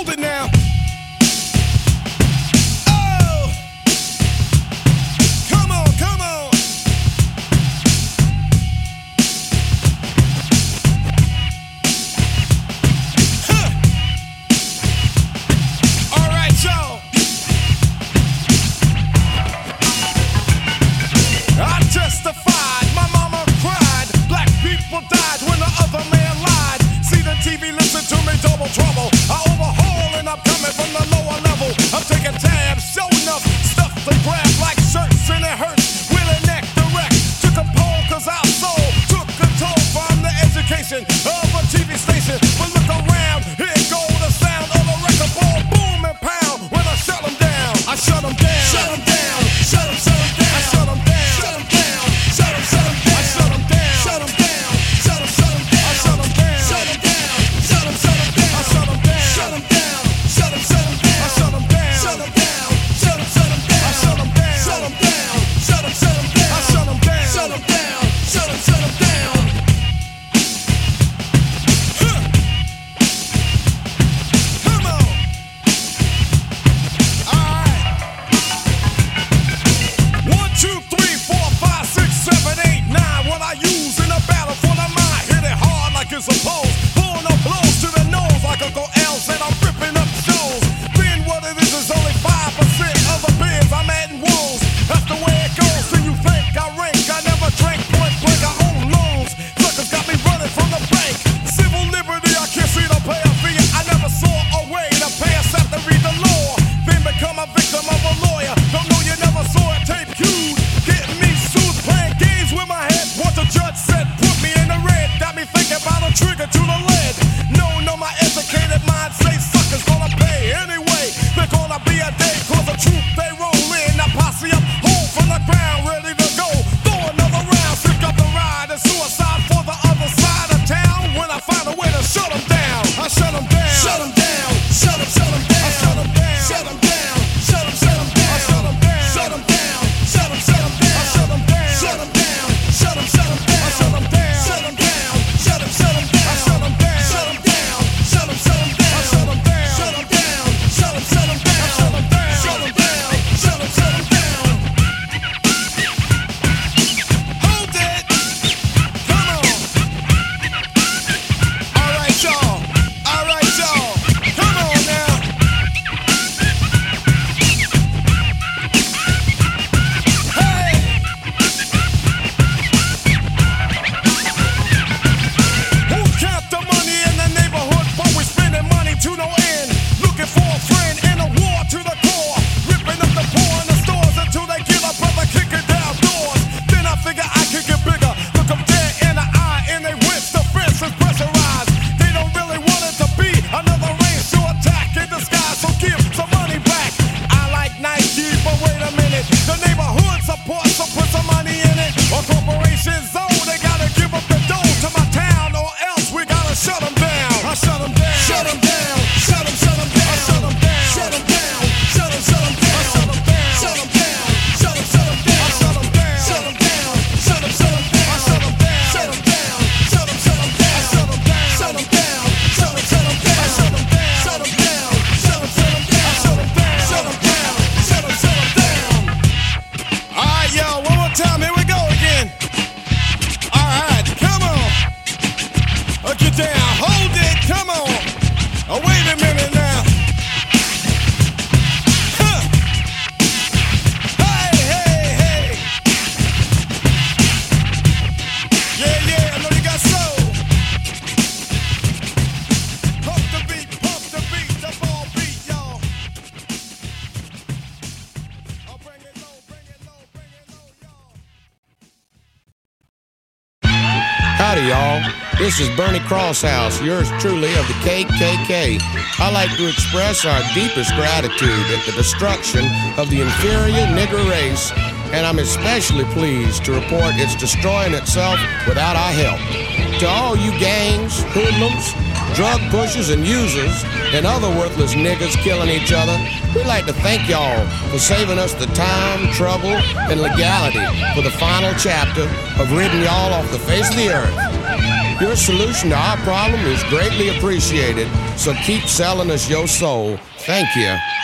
hold it now. Oh, come on, come on. Huh. All right, y'all. I testified, my mama cried. Black people died when the other man lied. See the TV, listen to me, double trouble. I overhaul and I'm coming from the lower level. I'm taking tabs, show enough stuff to grab like shirts and it hurts. Willie neck direct. Took a poll cause our soul took control from the education of a TV station. But look around, here go the sound of a record ball. Boom and pound when I shut them down. I shut them down. Shut them down. Shut them down. I shut them down. Shut them down. Shut them down. I shut them down. Shut them down. Shut them down. I shut them down. Shut them down. Shut them down. I shut them down. Shut them down. Shut them down. I shut them down. Shut them down. Shut them down. I shut them down. Shut them down. Shut them down. I shut them down. Shut them down. Shut them down. Come on. All right. 1, 2, 3, 4, 5, 6, 7, 8, 9. What I use in a battle for the mind. Hit it hard like it's supposed. Pulling up blows to the nose like Uncle L's and I'm ripping up shows. Being what it is only 5% of the beers I'm adding woes. That's the way it goes. So you think I rank? I never drank point blank. I own loans. Suckers got me running from the bank. Civil liberty, I can't see the pay a fee. I never saw a way to pay us after read the law. Then become a victim of a lawyer. Don't know you never saw a tape cued. Getting me sued, playing games with my head. What the judge said, put me in the red. Got me thinking about a trigger to the lead. No, my educated mind say suckers gonna pay anyway. They're gonna be a day, cause the truth they roll in. I posse up, hold from the ground, ready to go. Throw another round, sick up the ride. And suicide for the other side of town. When I find a way to shut them down, I shut them down. Shut them down. Shut them down. I shut them down. Shut them down. Shut them down. I shut them down. Shut them down. Shut them down. I shut them down. Shut them down. Shut them down. I shut them down. Shut them down. Shut them down. I shut them down. Shut them down. Shut them down. I shut them down. Shut them down. Shut them down. I shut them down. Shut them down. Shut them down. Hold it. Come on. All right, y'all. All right, y'all. Come on now. Hey. Who count the money in the neighborhood? But we spending money to no end. Looking for a friend in a war to the core. Ripping up the poor in the stores until they give up, brother, kicking down doors. Then I figure I could get bigger. Look them dead in the eye and they whip the fence is pressurized. They don't really want it to be another racial attack in the sky, so give some money back. I like Nike, but wait a minute. The neighborhood support, so put some money in it. Or corporations, they gotta give up the dough to my town, or else we gotta shut them down. I shut them down. Shut them down. Shut them down. I shut them down. Shut them down. Shut them down. I shut them down. Shut them down. Shut them down. I shut them down. Shut them down. Shut them down. I shut them down. Shut them down. Shut them down. I shut them down. Shut them down. Shut them down. I shut them down. Shut them down. Shut them down. I shut them down. Shut them down. Shut them down. All right, yo, one more time. Here we go again. All right, come on. Get down. Hold it. Come on. Oh, wait a minute now. Huh. Hey, hey, hey. Yeah, I know you got soul. Pump the beat, the ball beat, y'all. I'll bring it low, y'all. Howdy, y'all. This is Bernie Crosshouse, yours truly of the KKK. I like to express our deepest gratitude at the destruction of the inferior nigger race, and I'm especially pleased to report it's destroying itself without our help. To all you gangs, hoodlums, drug pushers and users, and other worthless niggas killing each other, we'd like to thank y'all for saving us the time, trouble, and legality for the final chapter of ridding y'all off the face of the earth. Your solution to our problem is greatly appreciated, so keep selling us your soul. Thank you.